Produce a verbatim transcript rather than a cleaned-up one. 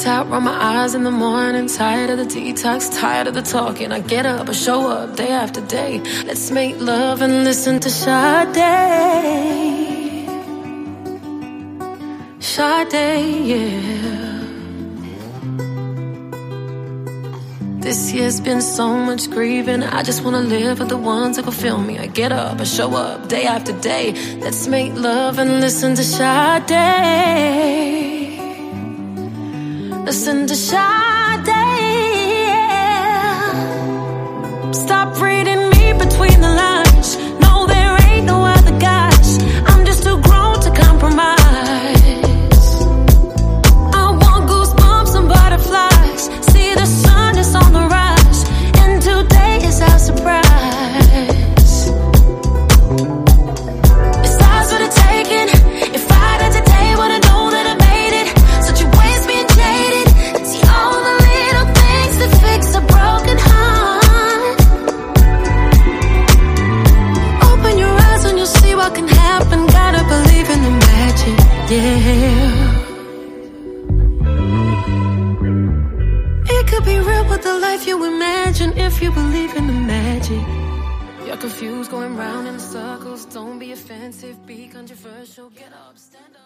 Lights out, roll my eyes in the morning. Tired of the detox, tired of the talking. I get up, I show up day after day. Let's make love and listen to Sade. Sade, yeah. This year's been so much grieving. I just wanna live with the ones that will feel me. I get up, I show up day after day. Let's make love and listen to Sade. Listen to Sade, yeah. Stop reading me between the lines. No, there ain't no other guys. I'm just too grown to compromise. I want goosebumps and butterflies. See the sun is on the rise, and today is our surprise. It's ours for the taking. If I died today, would I know that I made it? Such a waste being jaded. See all the little things that fix a broken heart. Open your eyes and you'll see what can happen. Gotta believe in the magic, yeah. It could be real with the life you imagine if you believe in the magic. You're confused, going round in circles. Don't be offensive, be controversial. Get up, stand up.